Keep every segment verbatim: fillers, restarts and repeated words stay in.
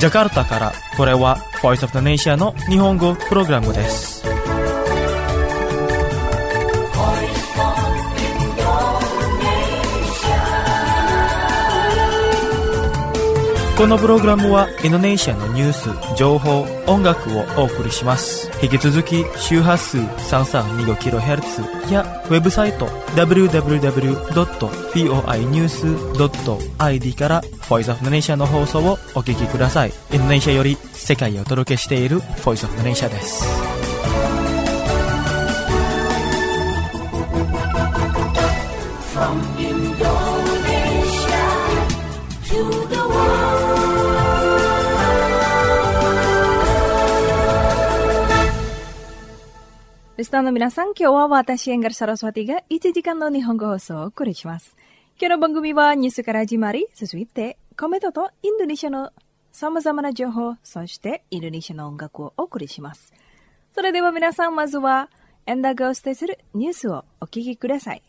ジャカルタから、これは Voice of the Nation の日本語プログラムです。このプログラムはインドネシアのニュース、情報、音楽をお送りします。引き続き周波数 さんさんにごキロヘルツ やウェブサイト ダブリューダブリューダブリュードットフォーアイニュースドットアイディー から Voice of the Nation の放送をお聞きください。インドネシアより世界をお届けしている Voice of the Nation です。From Indonesia to the world. リスナーの皆さん、今日は私、エンガル・サラスワティがいちじかんの日本語放送をお送りします。今日の番組はニュースから始まり、続いてコメントとインドネシアの様々な情報、そしてインドネシアの音楽をお送りします。それでは皆さん、まずはエンダーがお伝えするニュースをお聞きください。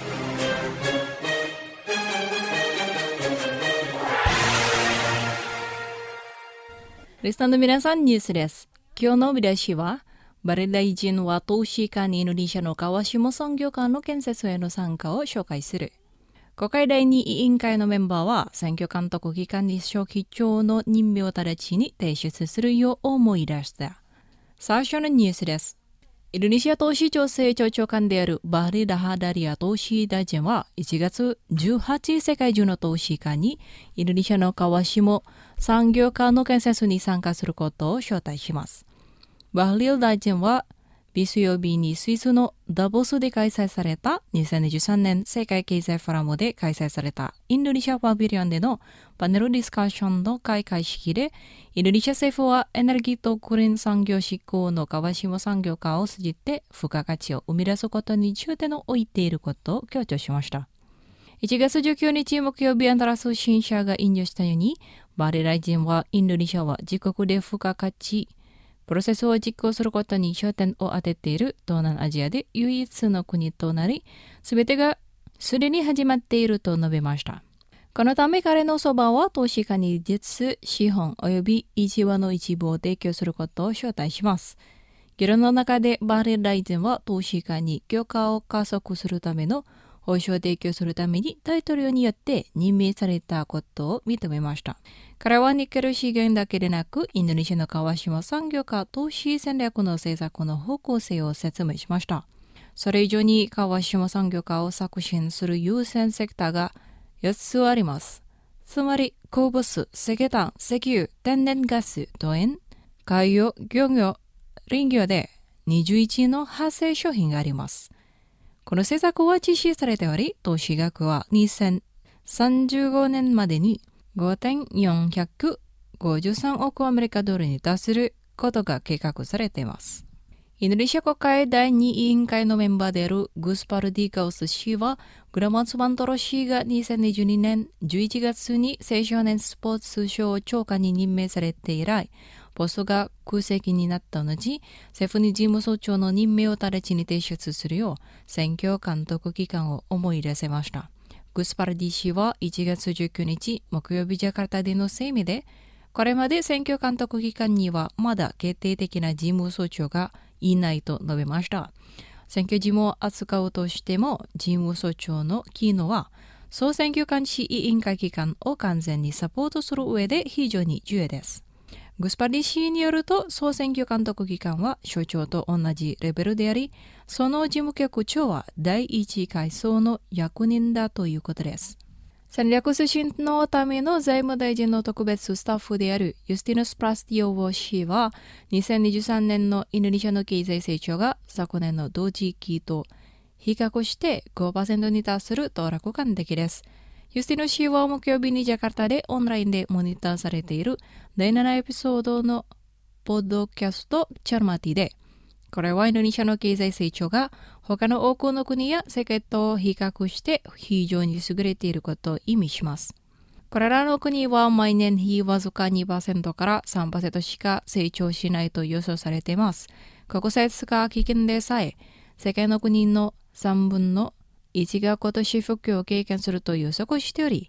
リスナーの皆さん、ニュースです。今日の見出しは、バレ大臣は投資家にインドネシアの川下産業館の建設への参加を紹介する。国会第二委員会のメンバーは選挙監督機関に書記長の任命を直ちに提出するよう思い出した。最初のニュースです。インドネシア投資調整庁長官であるバリ・ラハダリア投資大臣はいちがつじゅうはちにち世界中の投資家にインドネシアの川下産業館の建設に参加することを招待します。バリル大臣は水曜日にスイスのダボスで開催されたにせんにじゅうさんねん世界経済フォーラムで開催されたインドネシアパビリオンでのパネルディスカッションの開会式で、インドネシア政府はエネルギーとグリーン産業振興の川下産業化を通じて付加価値を生み出すことに重点を置いていることを強調しました。いちがつじゅうくにち木曜日、アンダラ通信社が引用したように、バリ大臣はインドネシアは自国で付加価値プロセスを実行することに焦点を当てている東南アジアで唯一の国となり、すべてがすでに始まっていると述べました。このため彼のそばは投資家に実資本及び一話の一部を提供することを招待します。議論の中でバリ大臣は投資家に強化を加速するための報酬を提供するために大統領によって任命されたことを認めました。彼はニッケル資源だけでなく、インドネシアの川下産業化投資戦略の政策の方向性を説明しました。それ以上に川下産業化を促進する優先セクターがよっつあります。つまり、鉱物、石炭、石油、天然ガス、土塩、海洋、漁業、林業でにじゅういちの派生商品があります。この政策は実施されており、投資額はにせんさんじゅうごねんまでに ごてんよんひゃくごじゅうさんおくアメリカドルに達することが計画されています。インドネシア国会第二委員会のメンバーであるグスパルディガウス氏は、グラマツバントロ氏がにせんにじゅうにねんじゅういちがつに青少年スポーツ省長官に任命されて以来、ポストが空席になった後、政府に事務総長の任命を直ちに提出するよう選挙監督機関を思い出せました。グスパルディ氏はいちがつじゅうくにち木曜日ジャカルタでの声明で、これまで選挙監督機関にはまだ決定的な事務総長がいないと述べました。選挙事務を扱うとしても、事務総長の機能は総選挙監視委員会機関を完全にサポートする上で非常に重要です。グスパルディ氏によると、総選挙監督機関は省庁と同じレベルであり、その事務局長は第一階層の役人だということです。戦略推進のための財務大臣の特別スタッフであるユスティヌス・プラスティオー氏は、にせんにじゅうさんねんのインドネシアの経済成長が昨年の同時期と比較して ごパーセント に達すると楽観的です。ユスティヌ氏は木曜日にジャカルタでオンラインでモニターされているだいななエピソードのポッドキャストチャルマティで、これはインドネシアの経済成長が他の多くの国や世界と比較して非常に優れていることを意味します。これらの国は毎年比わずか にパーセント から さんパーセント しか成長しないと予想されています。国際化危険でさえ、世界の国のさんぶんのいちが今年復興を経験すると予測しており、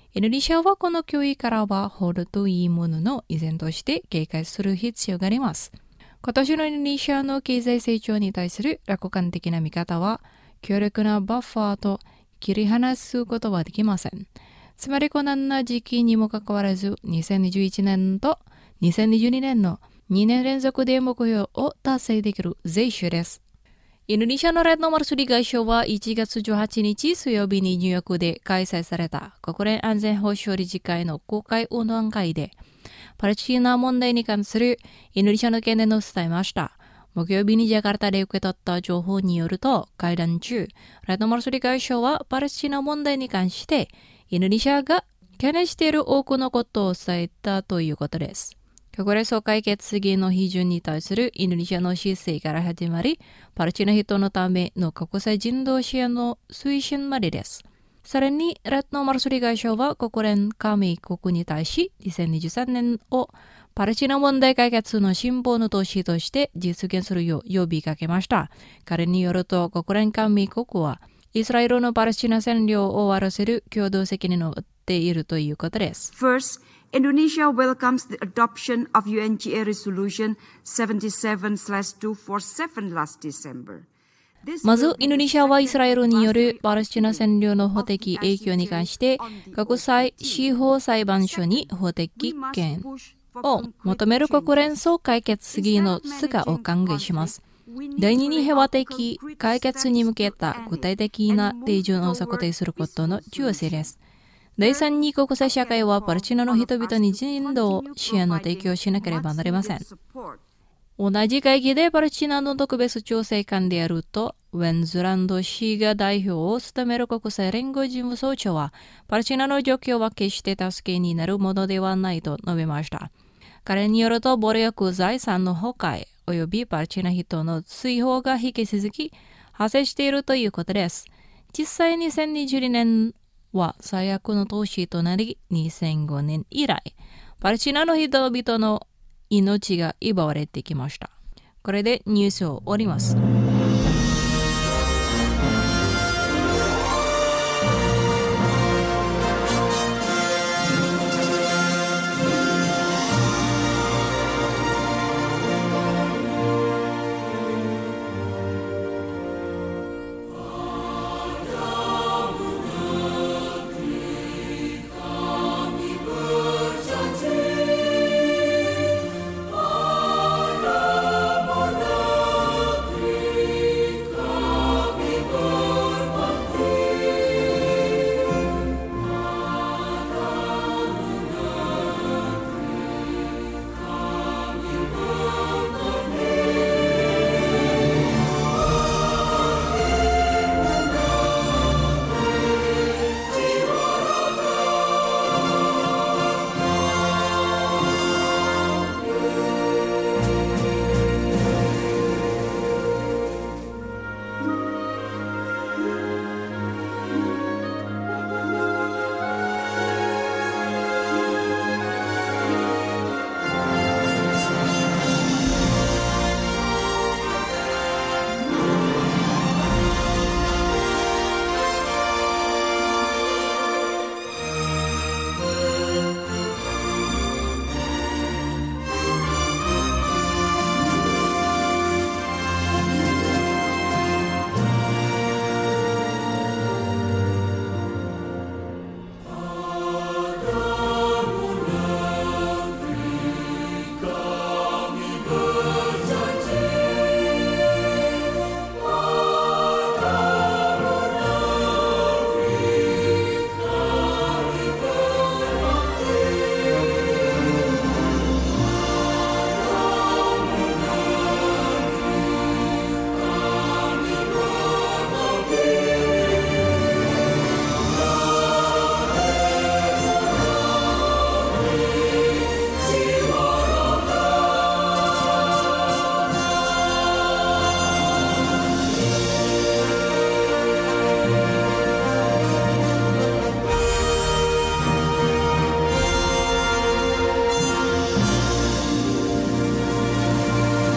インドネシアはこの脅威からは程遠いものの依然として警戒する必要があります。今年のインドネシアの経済成長に対する楽観的な見方は強力なバッファーと切り離すことはできません。つまり困難な時期にもかかわらずにせんにじゅういちねんとにせんにじゅうにねんのにねん連続で目標を達成できる税収です。インドネシアのレッドマルスリ外相はいちがつじゅうはちにち水曜日にニューヨークで開催された国連安全保障理事会の公開討論会でパレスチナ問題に関するインドネシアの懸念を伝えました。木曜日にジャカルタで受け取った情報によると、会談中、レッドマルスリ外相はパレスチナ問題に関してインドネシアが懸念している多くのことを伝えたということです。国連総会決議の批准に対するインドネシアの姿勢から始まり、パレスチナ人のための国際人道支援の推進までです。さらに、レッドマルスリ外相は国連加盟国に対し、にせんにじゅうさんねんをパレスチナ問題解決の進歩の年として実現するよう呼びかけました。彼によると、国連加盟国は、イスラエルのパレスチナ占領を終わらせる共同責任を負っているということです。 First, Indonesia welcomes the adoption of ユーエヌジーエー Resolution セブンティセブンスラッシュツーフォーセブン last December。 まず、インドネシアはイスラエルによるパレスチナ占領の法的影響に関して、国際司法裁判所に法的権を求める国連総会決議の姿を歓迎します。第二に平和的解決に向けた具体的な手順を策定することの重要性です。第三に国際社会はパレスチナの人々に人道支援の提供しなければなりません。同じ会議でパレスチナの特別調整官であると、ウェンズランド氏が代表を務める国際連合事務総長は、パレスチナの状況は決して助けになるものではないと述べました。彼によると、暴力財産の崩壊及びパレスチナ人の追放が引き続き発生しているということです。実際にせんにじゅうにねんは最悪の年となり、にせんごねん以来、パレスチナの人々の命が奪われてきました。これでニュースを終わります。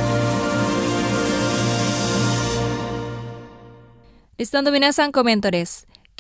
リスナーの皆さん、コメントです。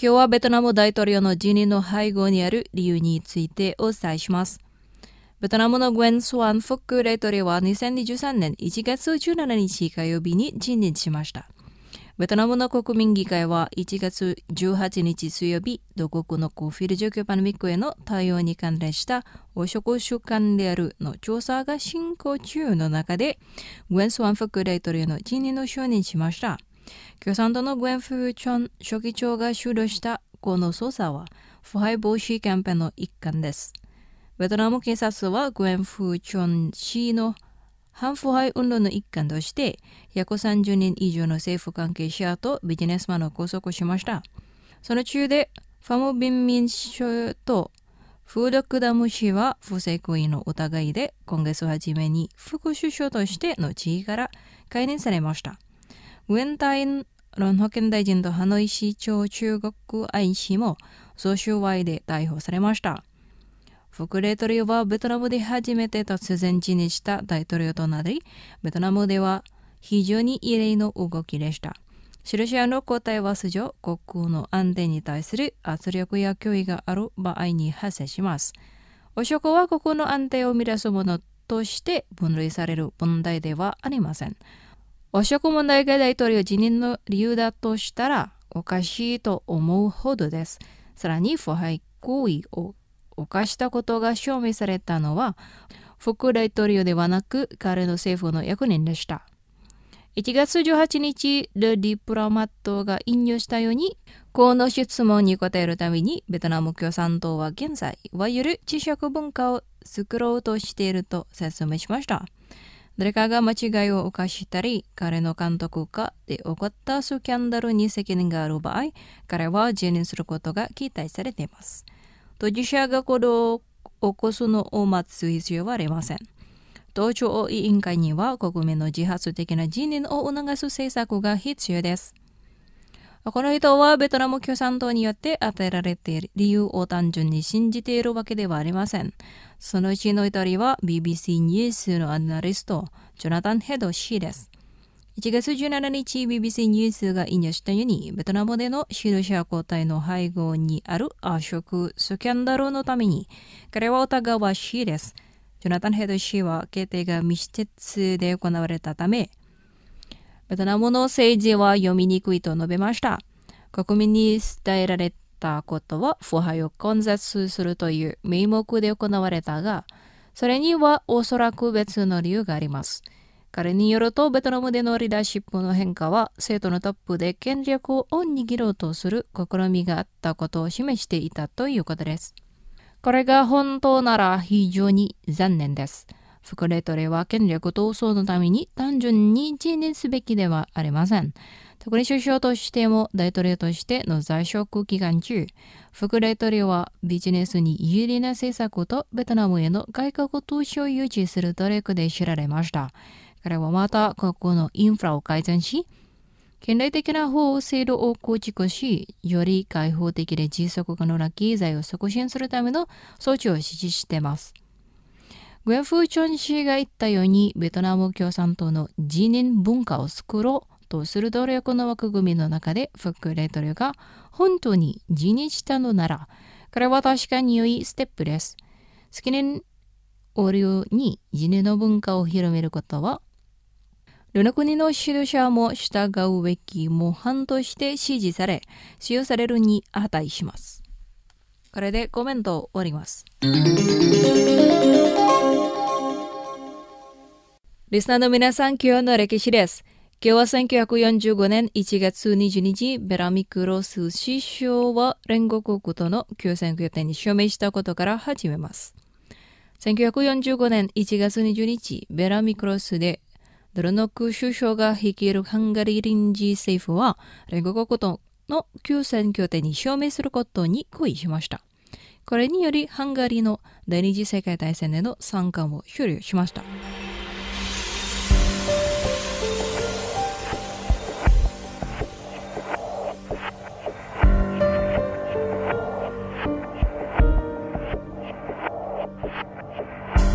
今日はベトナム大統領の辞任の背後にある理由についてお伝えします。ベトナムのグエン・スワン副大統領はにせんにじゅうさんねんいちがつじゅうしちにち火曜日に辞任しました。ベトナムの国民議会はいちがつじゅうはちにち水曜日、同国のコビドじゅうきゅうパンデミックへの対応に関連した汚職習慣であるの調査が進行中の中で、グエン・スワン副大統領の辞任を承認しました。共産党のグエン・フーチョン書記長が主導したこの捜査は腐敗防止キャンペーンの一環です。ベトナム警察はグエン・フーチョン氏の反腐敗運動の一環としてひゃくさんじゅうにん以上の政府関係者とビジネスマンを拘束しました。その中でファム・ビン・ミン氏とフードクダム氏は不正行為の疑いで今月初めに副首相としての地位から解任されました。グエン・タインロン保健大臣とハノイ市長中国愛氏も贈収賄で逮捕されました。副大統領はベトナムで初めて突然辞任した大統領となり、ベトナムでは非常に異例の動きでした。ロシアの交代は通常、国空の安定に対する圧力や脅威がある場合に発生します。汚職は国空の安定を乱すものとして分類される問題ではありません。汚職問題が大統領辞任の理由だとしたらおかしいと思うほどです。さらに腐敗行為を犯したことが証明されたのは副大統領ではなく彼の政府の役人でした。いちがつじゅうはちにち、レ・ディプロマットが引用したように、この質問に答えるためにベトナム共産党は現在、いわゆる知識文化を作ろうとしていると説明しました。誰かが間違いを犯したり、彼の監督下で起こったスキャンダルに責任がある場合、彼は辞任することが期待されています。当事者が行動を起こすのを待つ必要はありません。党中央委員会には国民の自発的な辞任を促す政策が必要です。この人はベトナム共産党によって与えられている理由を単純に信じているわけではありません。そのうちの一人は ビービーシー ニュースのアナリスト、ジョナタン・ヘド氏です。いちがつじゅうしちにち ビービーシー ニュースが引用したように、ベトナムでの指導者交代の背後にある汚職スキャンダルのために、彼は疑わしいです。ジョナタン・ヘド氏は決定が密接で行われたため、ベトナムの政治は読みにくいと述べました。国民に伝えられたことは腐敗を根絶するという名目で行われたが、それにはおそらく別の理由があります。彼によると、ベトナムでのリーダーシップの変化は政党のトップで権力を握ろうとする試みがあったことを示していたということです。これが本当なら非常に残念です。副大統領は権力闘争のために単純に辞任すべきではありません。特に首相としても大統領としての在職期間中、副大統領はビジネスに有利な政策とベトナムへの外国投資を誘致する努力で知られました。彼はまた国庫のインフラを改善し、近代的な法制度を構築し、より開放的で持続可能な経済を促進するための措置を指示しています。グエン・フーチョン氏が言ったように、ベトナム共産党の辞任文化を作ろうとする努力の枠組みの中で、副大統領が本当に辞任したのなら、これは確かに良いステップです。責任を理由に辞任の文化を広めることは、どの国の指導者も従うべき模範として支持され、使用されるに値します。これでコメントを終わります。リスナーの皆さん、今日の歴史です。今日はせんきゅうひゃくよんじゅうごねんいちがつにじゅうににち、ベラミクロス首相は連合国との休戦協定に署名したことから始めます。せんきゅうひゃくよんじゅうごねんいちがつにじゅうににち、ベラミクロスでドルノク首相が率いるハンガリー臨時政府は連合国との休戦協定に署名することに合意しました。これによりハンガリーの第二次世界大戦への参加も終了しました。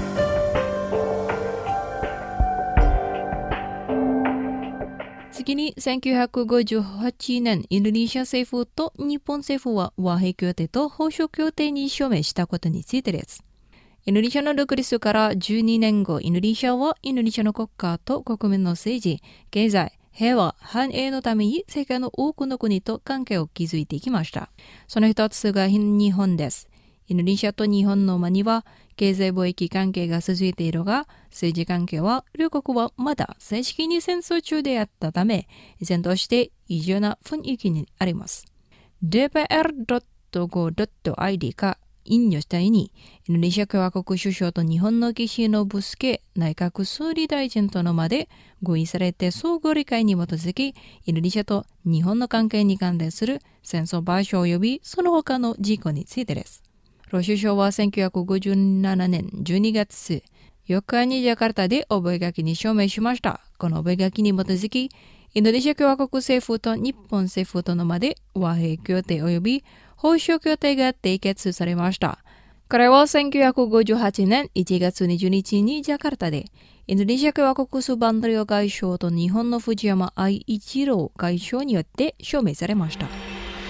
次にせんきゅうひゃくごじゅうはちねん、インドネシア政府と日本政府は和平協定と保障協定に署名したことについてです。インドネシアの独立からじゅうにねんご、インドネシアはインドネシアの国家と国民の政治、経済、平和、繁栄のために世界の多くの国と関係を築いていきました。その一つが日本です。インドネシアと日本の間には経済貿易関係が続いているが、政治関係は両国はまだ正式に戦争中であったため、依然として異常な雰囲気にあります。ディーピーエルドットゴードットアイディー か引用したように、インドネシア共和国首相と日本の岸信介内閣総理大臣との間で合意されて相互理解に基づき、インドネシアと日本の関係に関連する戦争賠償及びその他の事項についてです。ロ首相はせんきゅうひゃくごじゅうななねんじゅうにがつよっかにジャカルタで覚書に署名しました。この覚書に基づき、インドネシア共和国政府と日本政府との間で和平協定及び保障協定が締結されました。これはせんきゅうひゃくごじゅうはちねんいちがつにじゅうにちにジャカルタで、インドネシア共和国スバンドリオ外相と日本の藤山愛一郎外相によって署名されました。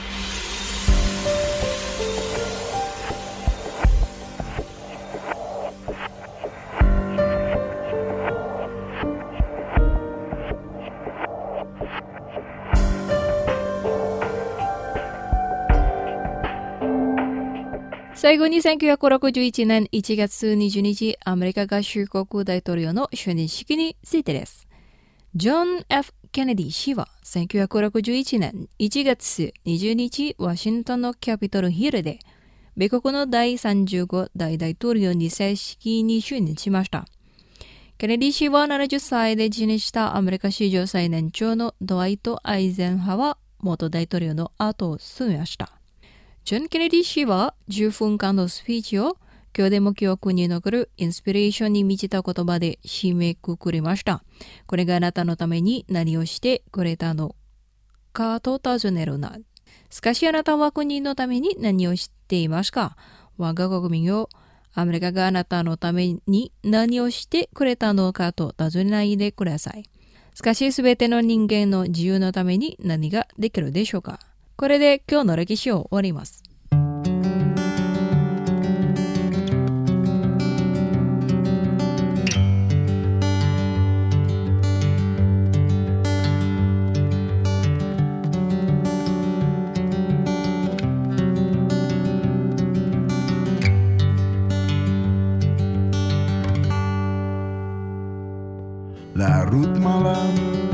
最後にせんきゅうひゃくろくじゅういちねんいちがつにじゅうにち、アメリカ合衆国大統領の就任式についてです。ジョン・ F ・ケネディ氏はせんきゅうひゃくろくじゅういちねんいちがつにじゅうにち、ワシントンのキャピトルヒルで、米国のだいさんじゅうごだい大統領に正式に就任しました。ケネディ氏はななじゅっさいで辞任したアメリカ史上最年長のドワイト・アイゼンハワー元大統領の後を進めました。ジョン・ケネディ氏はじゅっぷんかんのスピーチを今日でも記憶に残るインスピレーションに満ちた言葉で締めくくりました。これがあなたのために何をしてくれたのかと尋ねるな。しかしあなたは国のために何をしていますか？我が国民よ、アメリカがあなたのために何をしてくれたのかと尋ねないでください。しかしすべての人間の自由のために何ができるでしょうか？これで今日の歴史を終わります。 Larut malam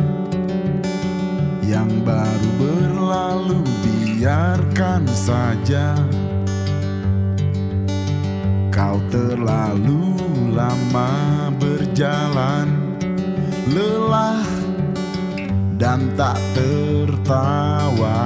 yang baru berlalu, biarkan saja. Kau terlalu lama berjalan, lelah dan tak tertawa.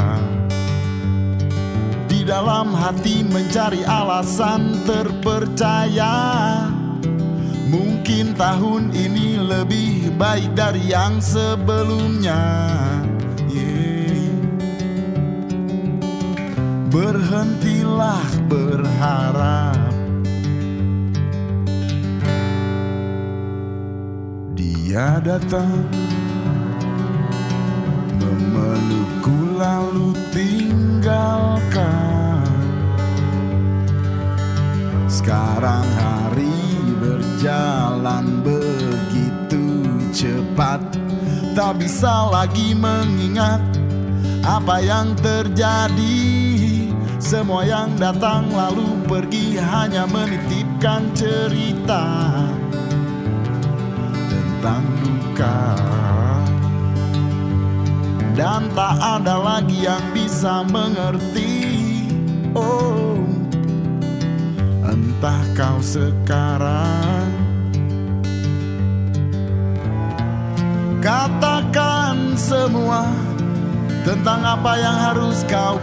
Di dalam hati mencari alasan terpercaya, mungkin tahun ini lebih baik dari yang sebelumnya. Yeah. Berhentilah berharap, dia datang memelukku lalu tinggalkan. Sekarang hari berjalan begitu cepat, tak bisa lagi mengingat apa yang terjadi. Semua yang datang lalu pergi hanya menitipkan cerita tentang duka, dan tak ada lagi yang bisa mengerti. Oh, entah kau sekarang katakan semua tentang apa yang harus kau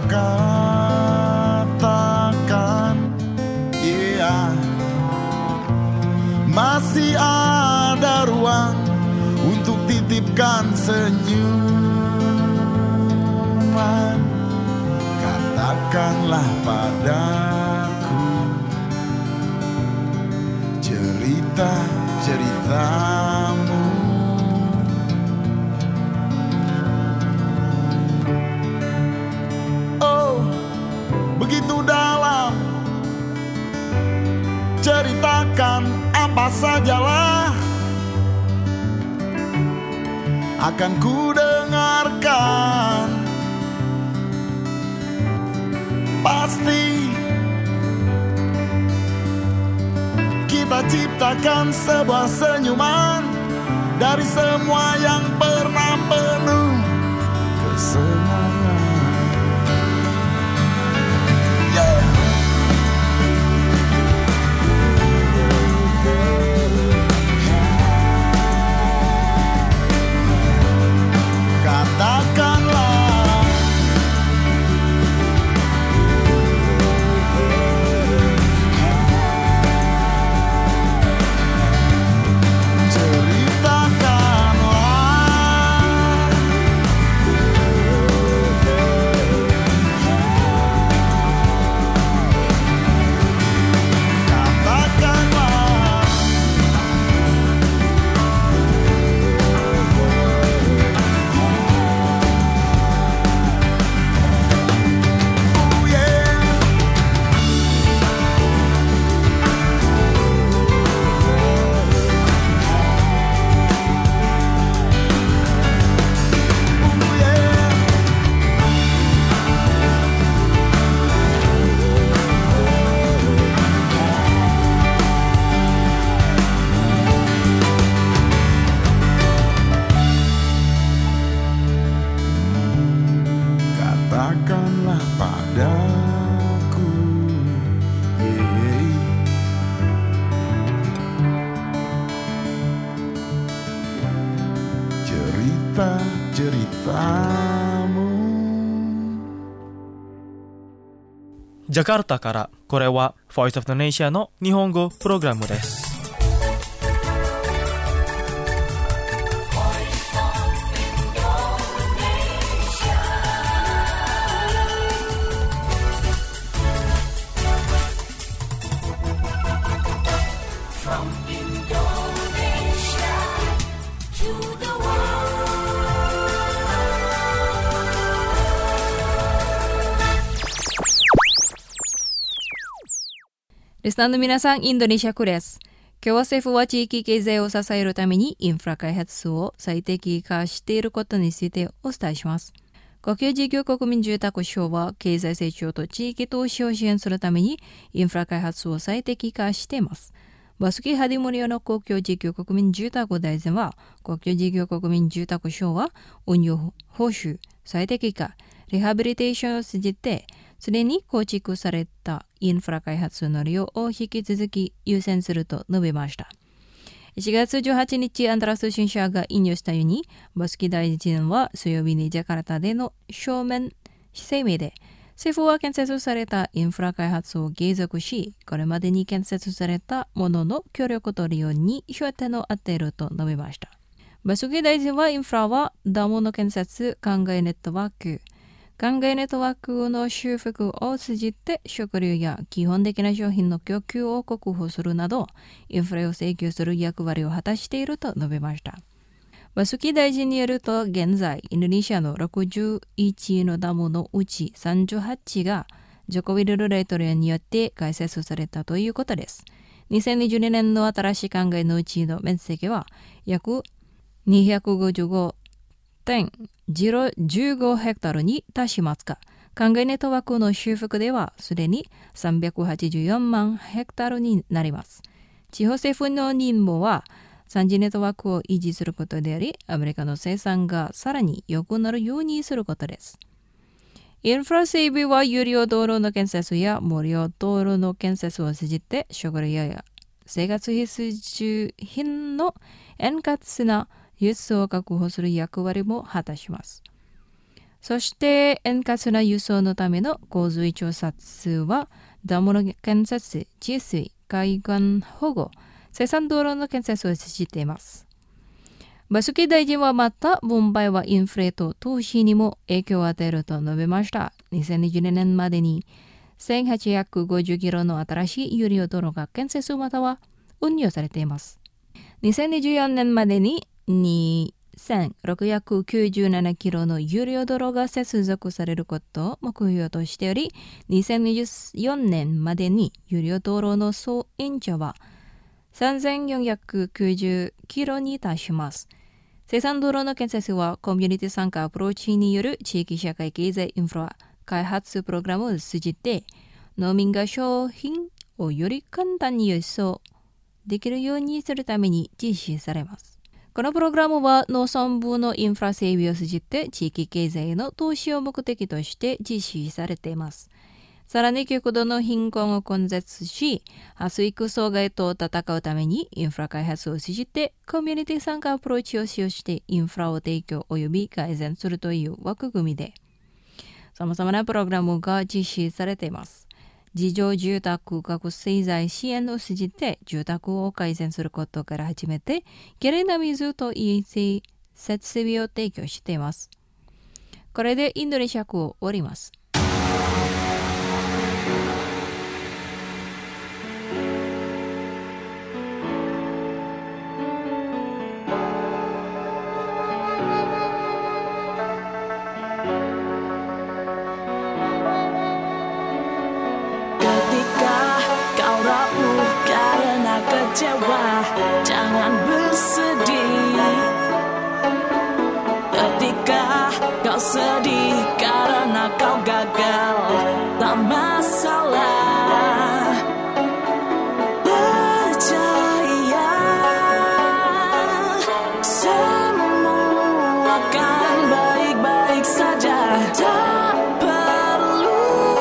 katakan. Iya, yeah. Masih ada ruang untuk titipkan senyuman. Katakanlah padaku cerita-ceritamu. sajalah akan ku dengarkan. Pasti kita ciptakan sebuah senyuman dari semua yang pernah penuh kesenangan. Yeah. Katakanlah padaku, yeah. Cerita-ceritamu. ジャカルタからこれは Voice of the Nation の日本語プログラムです。 リスナーの皆さん、インドネシアクです。今日は政府は地域経済を支えるためにインフラ開発を最適化していることについてお伝えします。国有事業国民住宅省は経済成長と地域投資を支援するためにインフラ開発を最適化しています。バスキ・ハディモリオの公共事業国民住宅大臣は、国有事業国民住宅省は運用報酬、最適化、リハビリテーションを通じて、すでに構築されたインフラ開発の利用を引き続き優先すると述べました。いちがつじゅうはちにち、アンタラ通信社が引用したように、バスキ大臣は水曜日にジャカルタでの書面声明で、政府は建設されたインフラ開発を継続し、これまでに建設されたものの協力と利用に焦点を当てると述べました。バスキ大臣はインフラはダムの建設、灌漑ネットワーク、灌漑ネットワークの修復を通じて食料や基本的な商品の供給を確保するなど、インフラを請求する役割を果たしていると述べました。バスキ大臣によると、現在、インドネシアのろくじゅういちのダムのうちさんじゅうはちがジョコビルル大統領によって開設されたということです。にせんにじゅうにねんの新しい灌漑のうちの面積は約にひゃくごじゅうごてんじゅうごヘクタールに達しますが、灌漑ネットワークの修復ではすでにさんびゃくはちじゅうよんまんヘクタールになります。地方政府の任務はさんじネットワークを維持することであり、アメリカの生産がさらに良くなるようにすることです。インフラ整備は有料道路の建設や無料道路の建設を通じて食料や生活必需品の円滑な輸送を確保する役割も果たします。そして円滑な輸送のための洪水調査はダムの建設、治水、海岸保護、生産道路の建設をしています。バスキ大臣はまた、分配はインフレと投資にも影響を与えると述べました。にせんにじゅうにねんまでにせんはっぴゃくごじゅうキロの新しい有料道路が建設または運用されています。にせんにじゅうよねんまでににせんろっぴゃくきゅうじゅうななキロの有料道路が接続されることを目標としており、にせんにじゅうよねんまでに有料道路の総延長はさんぜんよんひゃくきゅうじゅうキロに達します。生産道路の建設はコミュニティ参加アプローチによる地域社会経済インフラ開発プログラムを通じて、農民が商品をより簡単に輸送できるようにするために実施されます。このプログラムは農村部のインフラ整備を通じて地域経済への投資を目的として実施されています。さらに極度の貧困を根絶し、発育障害と戦うためにインフラ開発を通じてコミュニティ参加アプローチを使用してインフラを提供及び改善するという枠組みで、様々なプログラムが実施されています。自助住宅学生財支援を通じて住宅を改善することから始めて、きれいな水と衛生設備を提供しています。これでインドネシア語を終わります。 Kecewa, jangan bersedih. Ketika kau sedih karena kau gagal, tak masalah. Percaya, semua akan baik-baik saja. Tak perlu,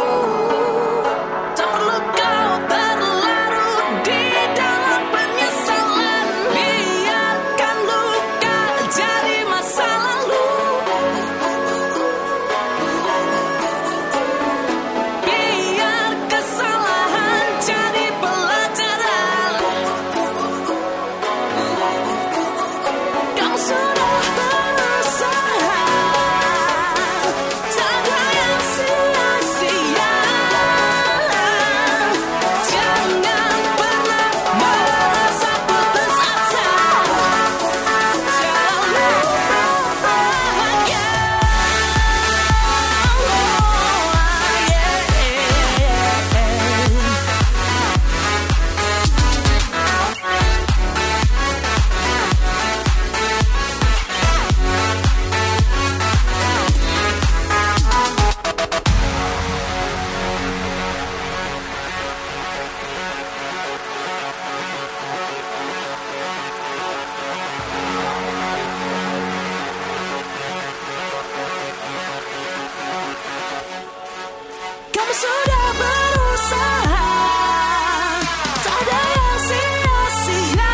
tak perlu kau terlarut di dalam penyesalan. Biarkan luka jadi masa lalu. Biar kesalahan jadi pelajaran. Kau sudah berusaha, tak ada yang sia-sia. Jangan pernah merasa putus asa. Selalu bahagia. Kamu sudah berusaha, tak ada yang sia-sia.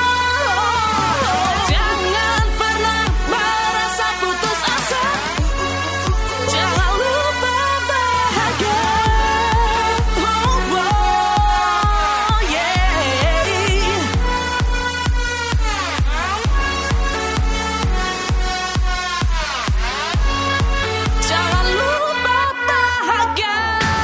Jangan pernah merasa putus asa. Jangan lupa bahagia. Oh, oh, yeah. Jangan lupa bahagia.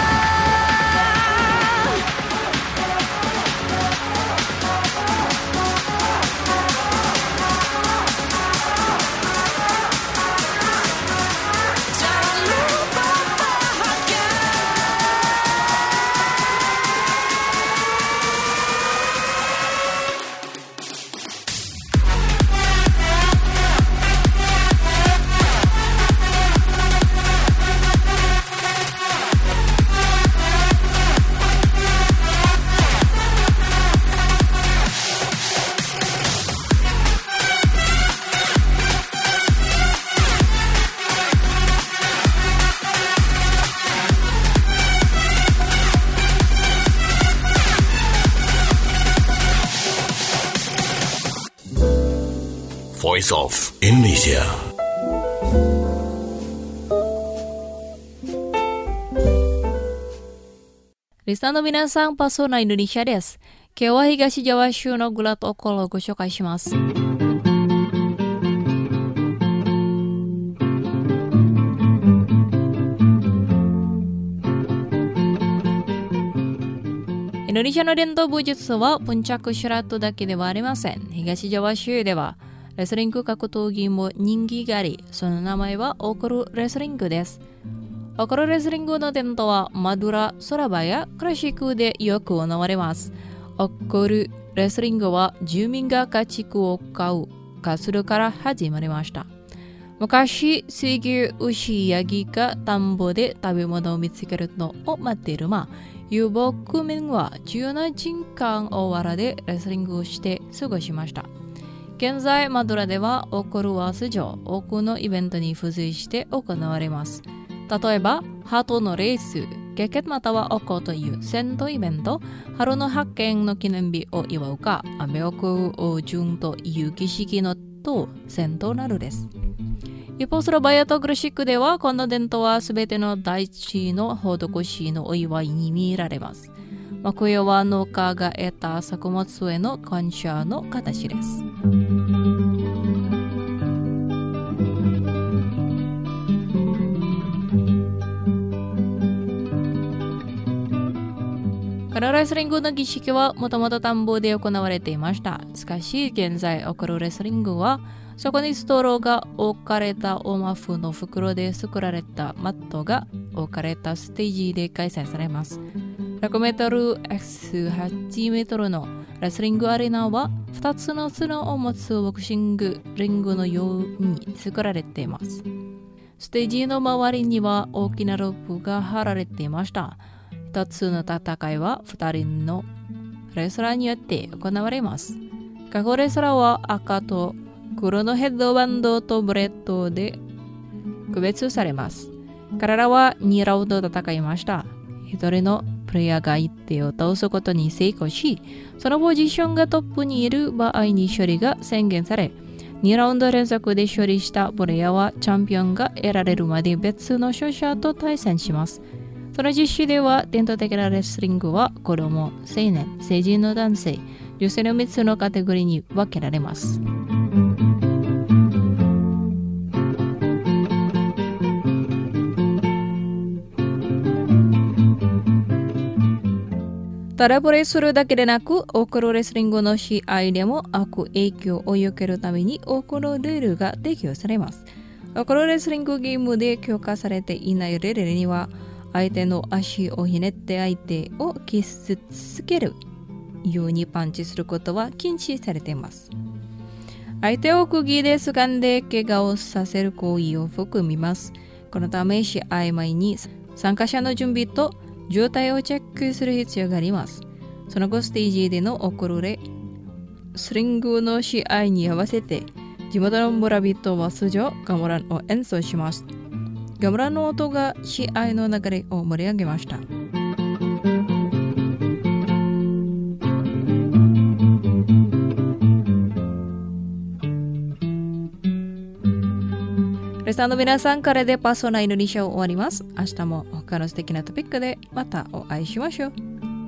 Jangan lupa bahagia. Voice of Indonesia. Listenerの皆さん、パーソナインドネシアです。今日は東ジャワ州のグラトコロをご紹介します。インドネシアの伝統武術はプンチャクシュラットだけではありません。東ジャワ州ではレスリング格闘技も人気があり、その名前はオコルレスリングです。オコルレスリングの伝統はマドゥラ、ソラバやクラシックでよく行われます。オコルレスリングは住民が家畜を飼う化するから始まりました。昔、水牛、牛、ヤギが田んぼで食べ物を見つけるのを待っているま、遊牧民は重要な人間大原でレスリングをして過ごしました。現在、マドラではオコルは史上多くのイベントに付随して行われます。例えば、ハトのレース、ゲケまたはオコという戦闘イベント、春の発見の記念日を祝うか、雨を食う王順という儀式のと戦闘などです。一方、スロバヤとグルシックでは、この伝統はすべての大地の施しのお祝いに見られます。木曜は農家が得た作物への感謝の形です。このレスリングの儀式はもともと田んぼで行われていました。しかし現在起こるレスリングはそこにストローが置かれたオマフの袋で作られたマットが置かれたステージで開催されます。ろくメートル エックスはち メートルのレスリングアリーナはふたつの綱を持つボクシングリングのように作られています。ステージの周りには大きなロープが張られていました。一つの戦いは二人のレスラーによって行われます。各レスラーは赤と黒のヘッドバンドとブレッドで区別されます。彼らはにラウンド戦いました。一人のプレイヤーが相手を倒すことに成功し、そのポジションがトップにいる場合に勝利が宣言され、にラウンド連続で勝利したプレイヤーはチャンピオンが得られるまで別の勝者と対戦します。その実施では伝統的なレスリングは子供、青年、成人の男性、女性のみっつのカテゴリーに分けられます。ただプレイするだけでなく、多くのレスリングの試合でも悪影響を避けるために多くのルールが適用されます。多くのレスリングゲームで強化されていないルールには、相手の足をひねって相手を傷つけるようにパンチすることは禁止されています。相手を釘で掴んで怪我をさせる行為を含みます。このため試合前に参加者の準備と状態をチェックする必要があります。その後ステージでの起こるレスリングの試合に合わせて地元の村人は通常ガムランを演奏します。ガムランの音が試合の流れを盛り上げました。リスナーの皆さんからでパーソナインドにショー終わります。明日も他の素敵なトピックでまたお会いしましょう。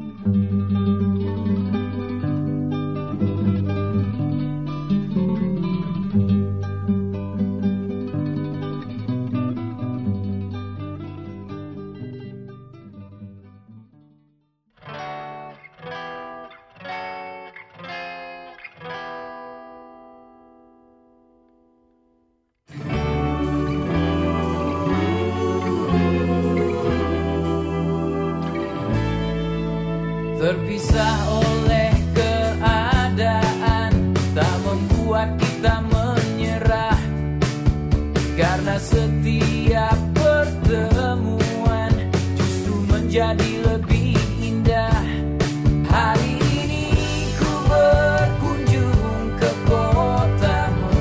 Terpisah oleh keadaan tak membuat kita menyerah, karena setiap pertemuan justru menjadi lebih indah. Hari ini ku berkunjung ke kotamu,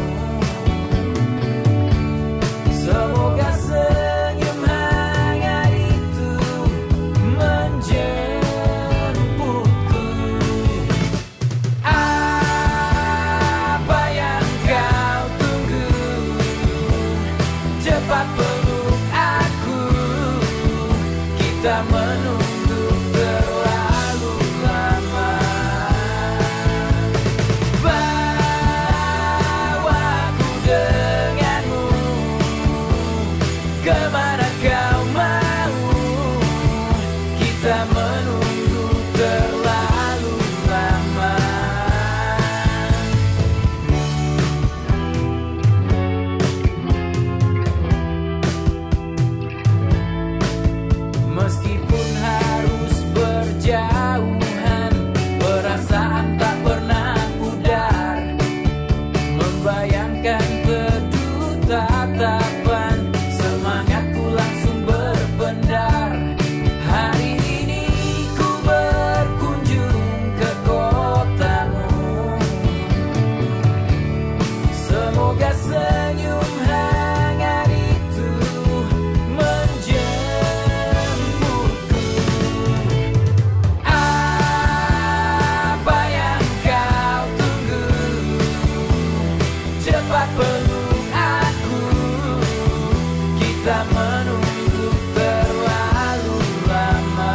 semoga senyum hangat itu menjadi peluk aku, kita menunggu terlalu lama. Bawaku denganmu, kemana kau mau, kita menunggu terlalu lama. Meskipun harus berjauhan, perasaan tak ber menunggu terlalu lama.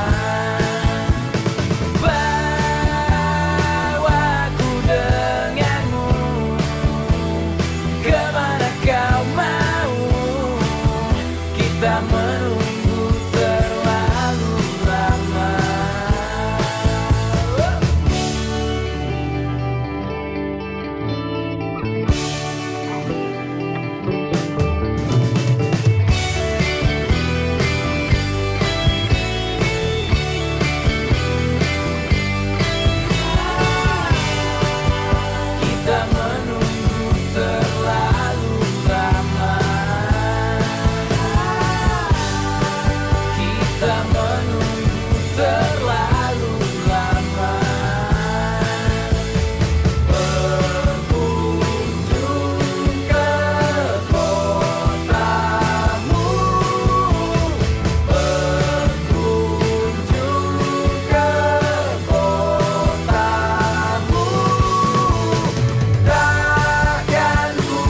Bawaku denganmu kemana kau mau. Kita menunggu terlalu lama. Kita menunggu terlalu lama. Kita menunggu terlalu lama. Berkunjung ke kotamu, berkunjung ke kotamu. Takkan ku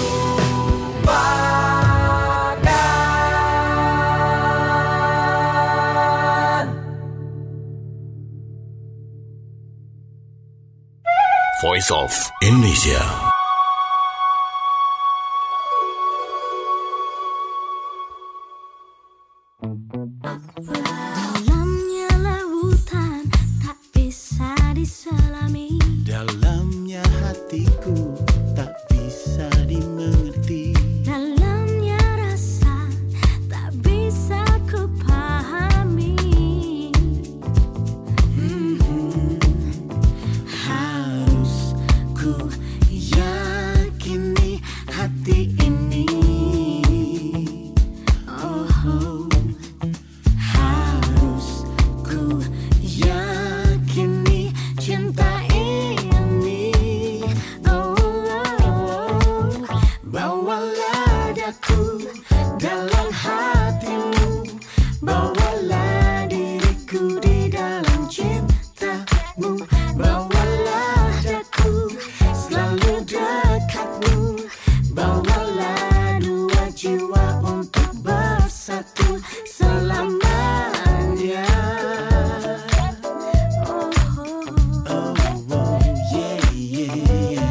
lupakan. Voice of Indonesia. Dalamnya lautan tak bisa diselami. Dalamnya hatiku tak bisa dimengerti. Dalamnya rasa tak bisa ku pahami. Harus ku yakini hati ini. Oh, Harus ku yakini cinta ini. oh, oh. Bawalah daku dalam hatimu. Bawalah diriku di dalam cintamu. Bawalah daku selalu dekatmu. Bawalah dua jiwa untuk bersatu selamanya. Oh, Oh, oh, yeah, yeah.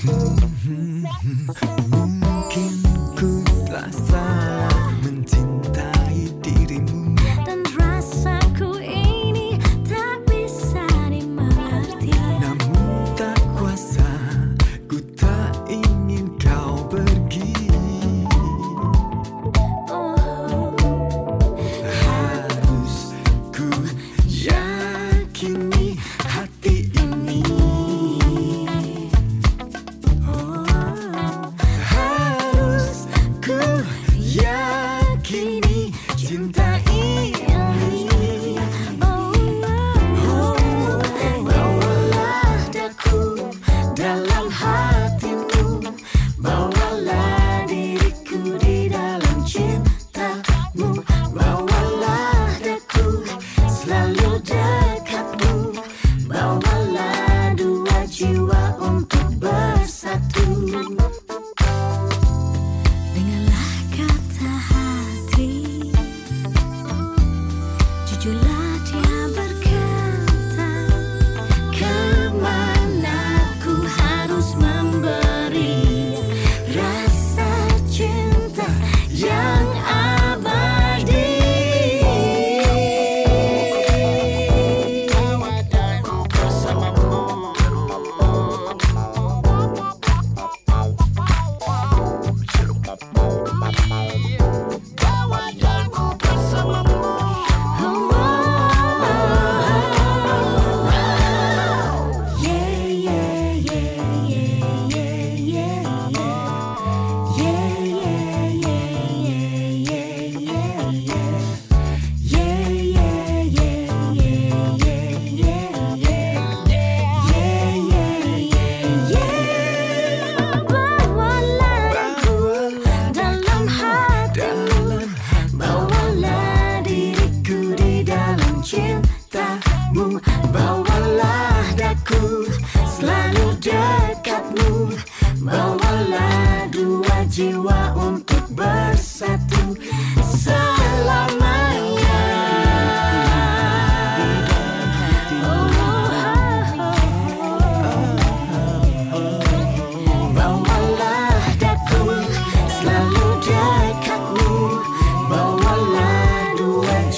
Mungkin ku telah salah mencintai dirimu. dan rasaku ini tak bisa dimengerti. Namun tak kuasa, ku tak ingin kau pergi. Oh, Harus ku yakini hati ini. oh. Harus ku yakini cinta ini. Oh, Bawalah daku dalam hatimu. Bawalah diriku di dalam cintamu. Bawalah daku selalu dekatmu. Bawalah dua jiwa untuk bersatu. dengarlah kata hati.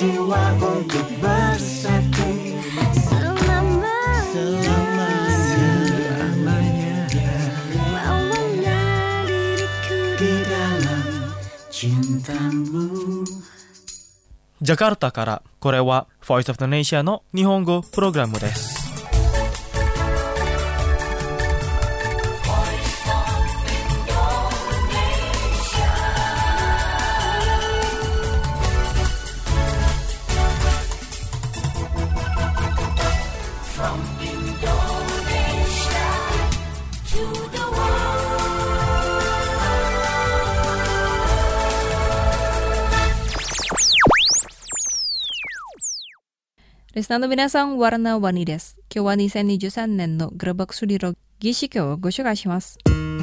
jiwa untuk bersatu selamanya. Bawalah diriku di dalam cintamu. ジャカルタからこれは Voice of the Nation の日本語プログラムです。 リスナーの皆さん、ワラナワニです。今日はにせんにじゅうさんねんのグラバクスリロ儀式をご紹介します。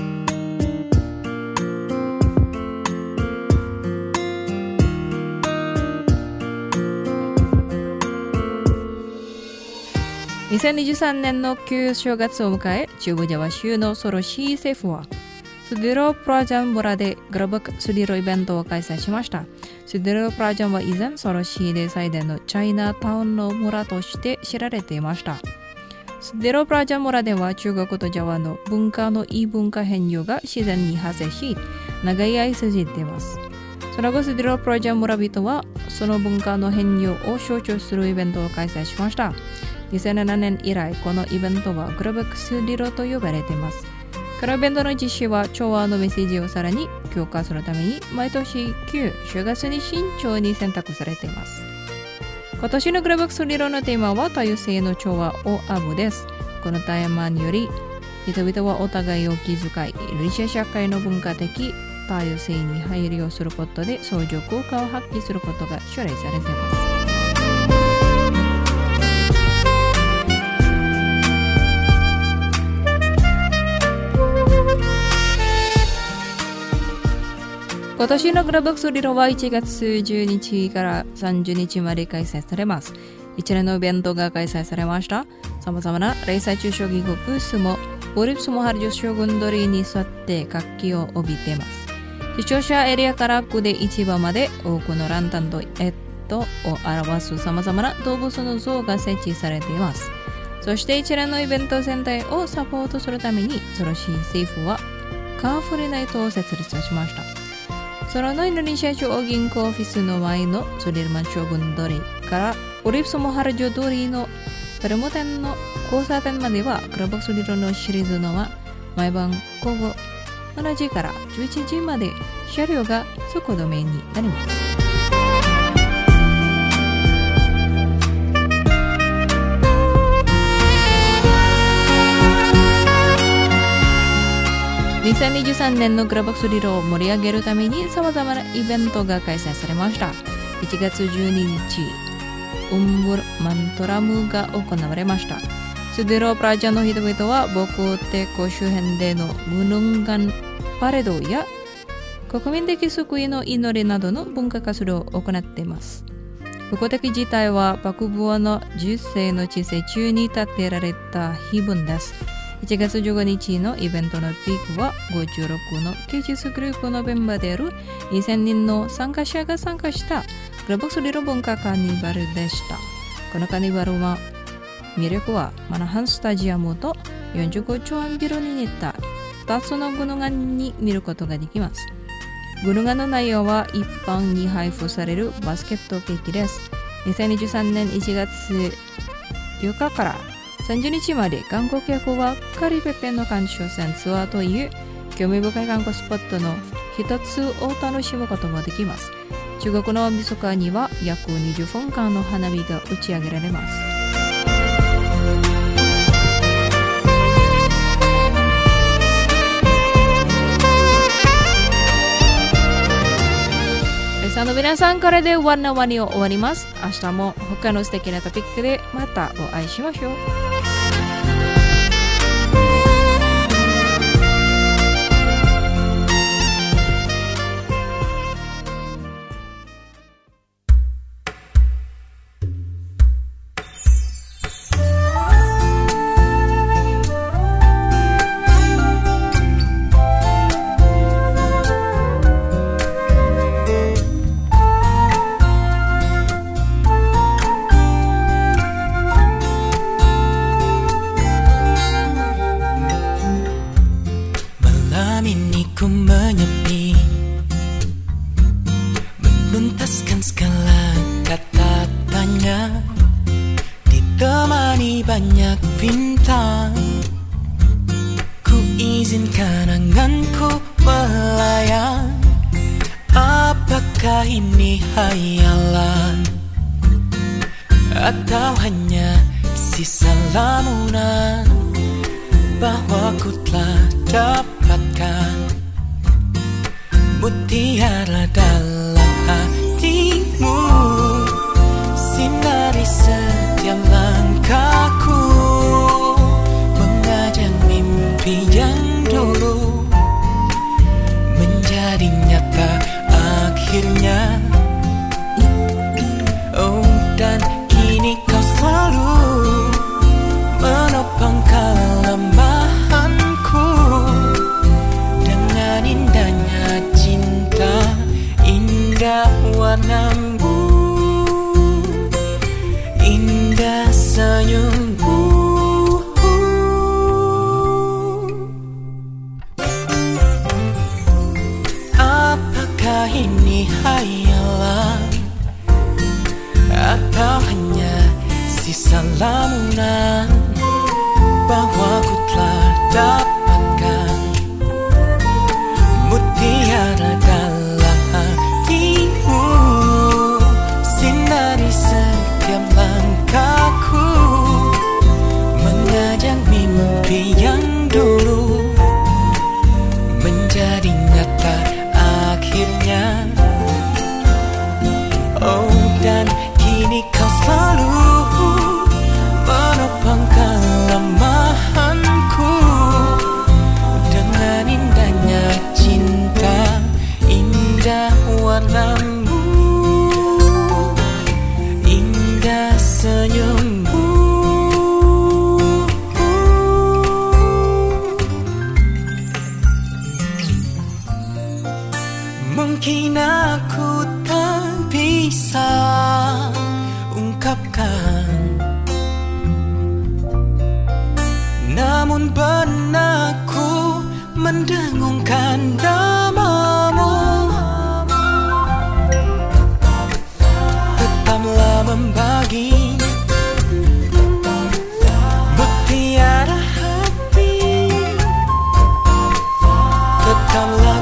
にせんにじゅうさんねんの旧正月を迎え、中部ジャワ州のソロシー政府はスディロプラジャン村でグラバクスリロイベントを開催しました。スディロプラジャンは以前ソロシーで最大のチャイナタウンの村として知られていました。スディロプラジャン村では中国とジャワの文化の異文化変容が自然に発生し、長い間続いています。その後スディロプラジャン村人はその文化の変容を象徴するイベントを開催しました。にせんななねん以来、このイベントはグラバクスリロと呼ばれています。このイベントの実施は調和のメッセージをさらに強化するために毎年旧正月に慎重に選択されています。今年のグラバクスリロのテーマは多様性の調和をアブです。このテーマにより人々はお互いを気遣い、リシャ社会の文化的多様性に配慮することで相乗効果を発揮することが奨励されています。今年のグラバクスリロはいちがつじゅうにちからさんじゅうにちまで開催されます。一連のイベントが開催されました。さまざまな零細中小企業ブースもボリプスモハルジョ将軍通りに沿って活気を帯びています。視聴者エリアから区で市場まで多くのランタンとエットを表すさまざまな動物の像が設置されています。そして一連のイベント全体をサポートするためにソロシー政府はカーフリナイトを設立しました。そのインドネシア中央銀行オフィスの前のスリルマン将軍通りからボリプスモハルジョ通りのパルモ店の交差点まではグラバクスリロのシリーズのは毎晩午後しちじからじゅういちじまで車両が速度面になります。にせんにじゅうさんねんのグラバクスリロを盛り上げるためにさまざまなイベントが開催されました。いちがつじゅうににち、ウンブルマントラムが行われました。スディロプラジャの人々は防空抵抗周辺でのムヌンガンパレードや国民的救いの祈りなどの文化活動を行っています。武功的事態は幕府のじゅっせいの治世中に建てられた碑文です。いちがつじゅうごにちのイベントのピークはごじゅうろくの芸術グループのメンバーであるにせんにんの参加者が参加したグラバクスリロ文化カーニバルでした。このカーニバルは魅力はマナハンスタジアムとよんじゅうごちょうえんビルに似たふたつのグヌガンに見ることができます。グヌガンの内容は一般に配布されるバスケットケーキです。にせんにじゅうさんねんいちがつよっかからさんじゅうにちまで観光客はカリペペの鑑賞船ツアーという興味深い観光スポットの一つを楽しむこともできます。中国の大晦日には約にじゅっぷんかんの花火が打ち上げられます。リスナーの皆さん、これでワンナワニを終わります。明日も他の素敵なトピックでまたお会いしましょう。 Luntaskan segala kata tanya, ditemani banyak bintang. Ku izinkan anganku melayang. Apakah ini hayalan atau hanya sisa lamunan bahwa ku telah dapatkan mutiara dalam hatimu, sinari setiap langkahku, mengajak mimpi yang dulu menjadi nyata akhirnya. Oh, dan kini kau selalu menopang kelemahanku dengan indahnya cinta, indah warnamu, indah senyummu. Apakah ini hayalan atau hanya sisa lamunan bahwa ku telah dapatkan mutiara dalam hatimu, sinari setiap langkahku, mengajak mimpi yang dulu menjadi nyata akhirnya. Oh, dan kini kau selalu menopang kelemahanku dengan indahnya cinta, indah warnamu, indah senyummu. Mungkin aku tak bisa ungkapkan, namun benakku mendengungkan namamu. Tetaplah membagi mutiara hati, tetaplah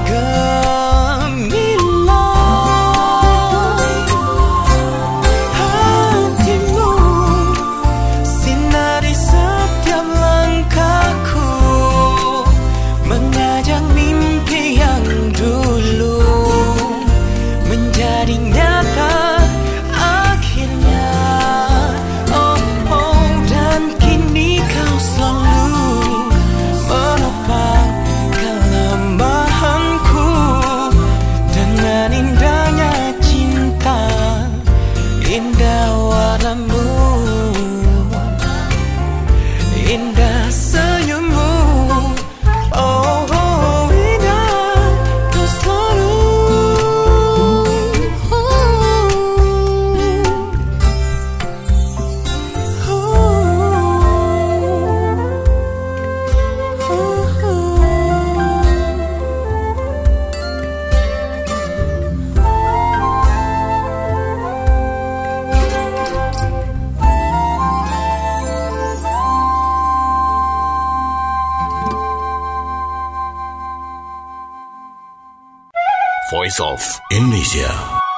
Voice of Indonesia.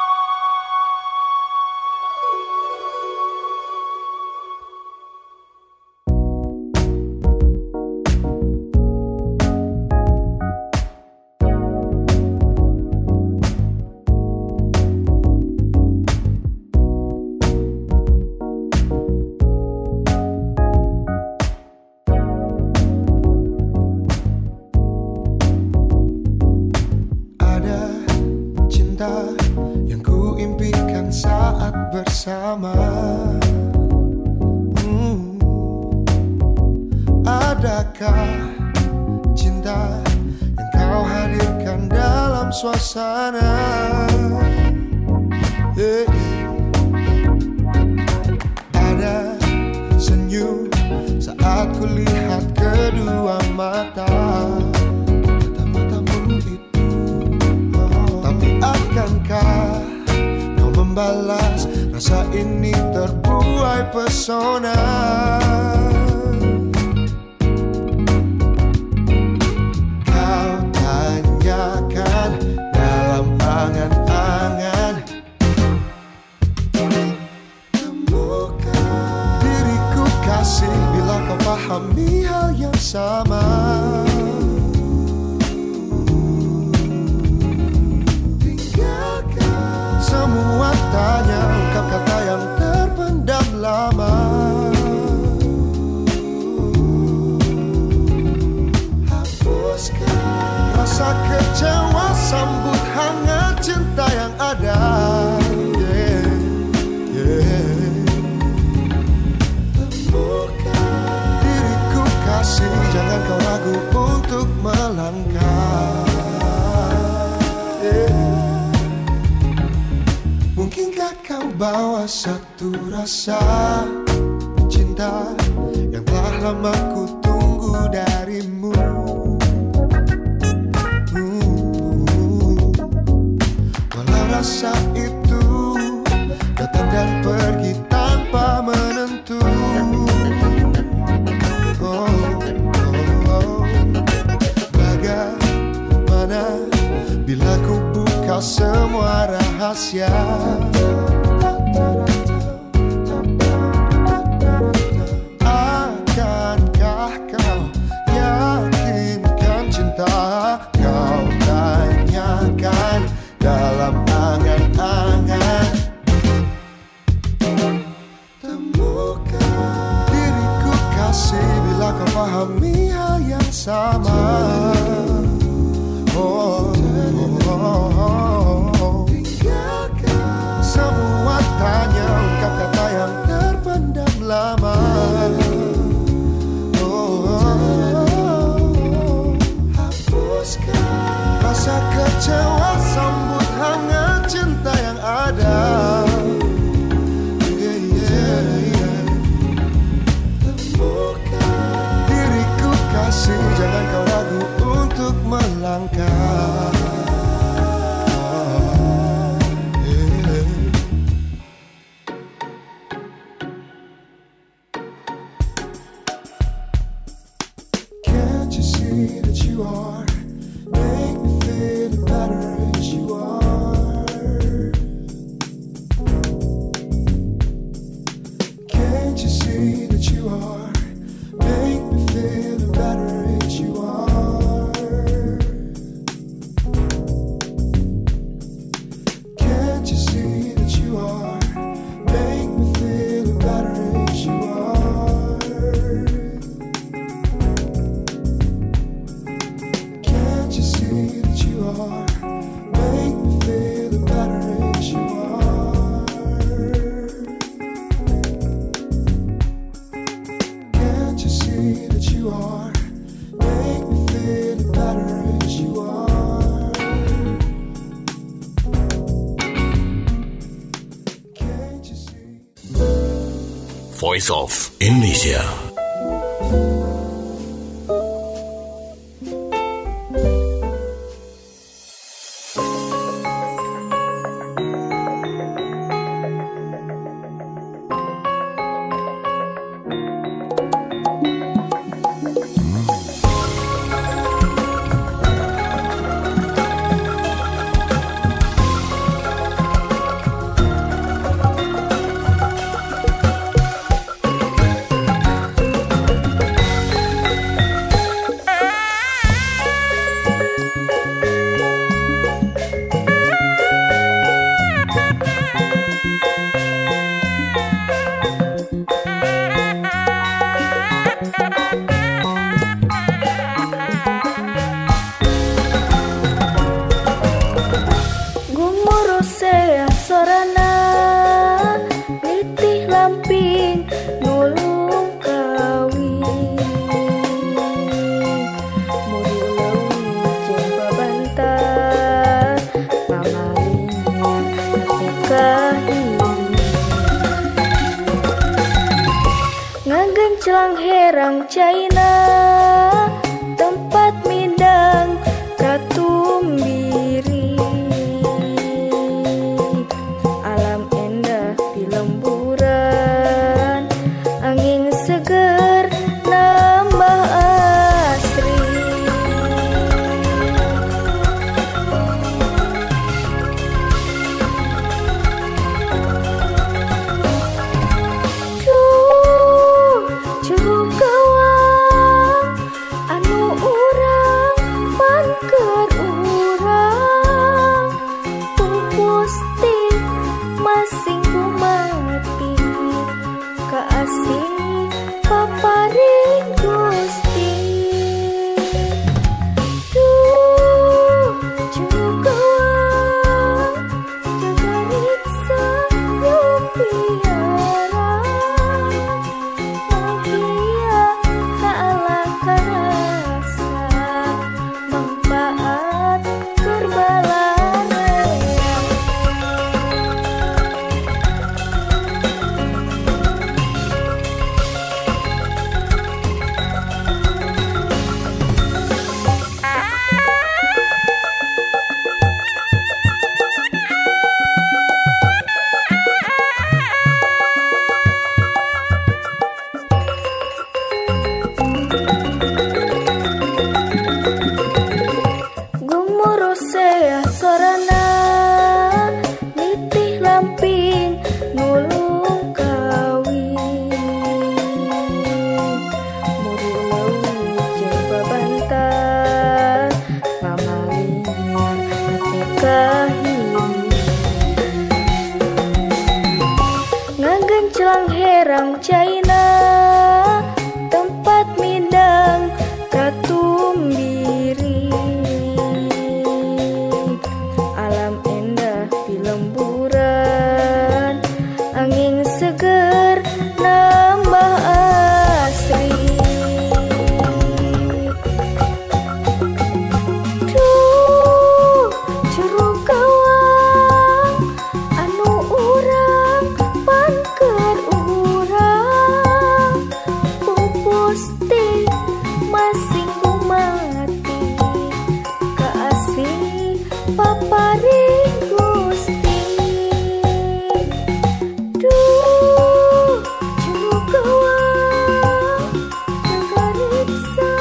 Yang ku impikan saat bersama. hmm. Adakah cinta yang kau hadirkan dalam suasana? yeah, yeah. Ada senyum saat ku lihat kedua mata. Akankah membalas rasa ini terbuai pesona. Kau tanyakan dalam angan-angan, temukan diriku kasih bila kau pahami hal yang sama. Semua tanya, ungkap kata yang terpendam lama. Hapuskan rasa kecewa, sambut hangat cinta yang ada. Yeah, yeah. Temukan diriku kasih, jangan kau ragu untuk melangkah. Yeah. Mungkinkah kau bawa satu rasa cinta yang telah lama ku tunggu darimu. hmm. Walau rasa itu datang dan pergi tanpa menentu. Oh, oh, oh. Bagaimana bila ku buka semua rahasia? Akankah kau yakinkan cinta? Kau tanyakan dalam angan-angan. Temukan diriku kasih bila kau pahami hal yang sama. Oh, oh, oh. Semua tanya, ungkap kata yang terpendam lama. Oh, oh, oh. Hapuskan rasa kecewa, sambut hangat cinta yang ada. Yeah, yeah, yeah. Temukan diriku kasih, jangan kau ragu untuk melangkah. Can't you see that you are, make me feel better as you are. Can't you see that you are, make me feel better as you are. Can't you see that you are, make me feel better as you are. Can't you see that you are, make me feel better as you are. Can't you see that you are, make me feel better as you are. Can't you see? Voice of Indonesia. Celang herang China, tempat midang katumbiri, alam samping nulung kawin muru leuwih jeung babantan pamalingan hati kahini ngagencelang herang China tempat midang katumbiri alam indah di lemburan angin seger nambah asri duh jeruk kawang anu urang pangker urang pupus ti masing kumati kaasih paparing Gusti duh jeruk kawang nagariksa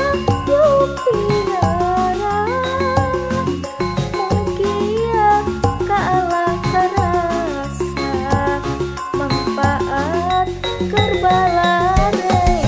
yupiara mugia kaala karasa manfaat kerbalarea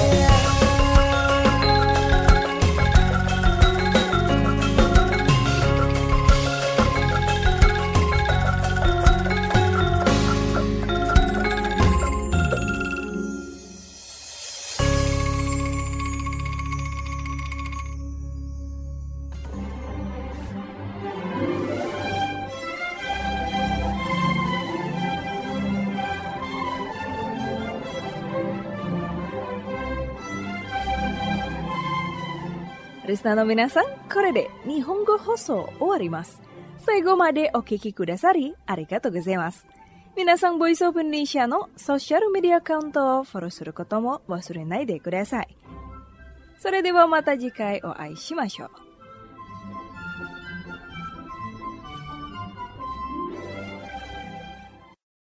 Listenerの皆さん、これで日本語放送終わります。最後までお聞きくださりありがとうございます。皆さん、ボイスオブインドネシアのソーシャルメディアアカウントをフォローすることも忘れないでください。それではまた次回お会いしましょう。